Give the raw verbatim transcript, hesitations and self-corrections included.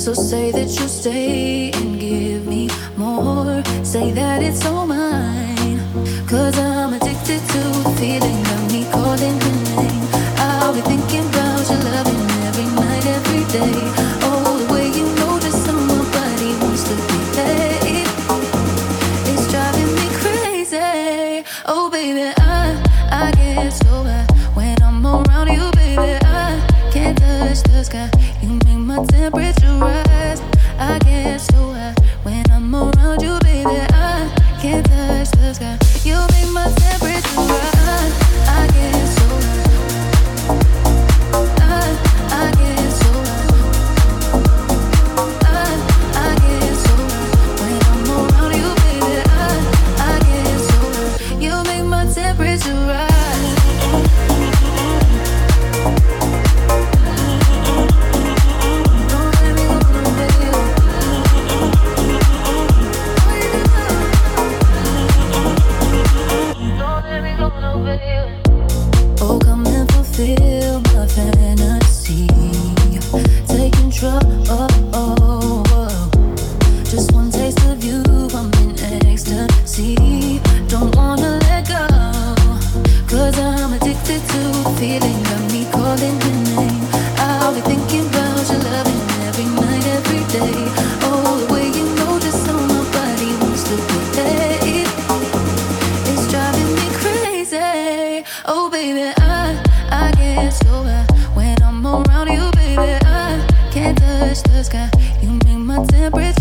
So say that you'll stay and give me more. Say that it's all mine. Cause I'm addicted to the feeling of me calling your name. I'll be thinking about your loving every night, every day. Oh, the way you know just how my body wants to be laid. It's driving me crazy. Oh baby, I, I get so high when I'm around you, baby. I can't touch the sky. You make my temperature rise. I get so high when I'm around you, baby. I can't touch the sky. You make my temperature rise. I get so high. I, I get so high. I, I get so high when I'm around you, baby. I, I get so high. You make my temperature rise. Oh, come and fulfill my fantasy. Take control. Just one taste of you, I'm in ecstasy. Don't wanna let go. Cause I'm addicted to the feeling of me calling your name. I'll be thinking about your loving every night, every day. Oh, the way you know just how my body wants to be laid. It's driving me crazy. Oh baby, I, I get so high when I'm around you, baby. I can't touch the sky. You make my temperature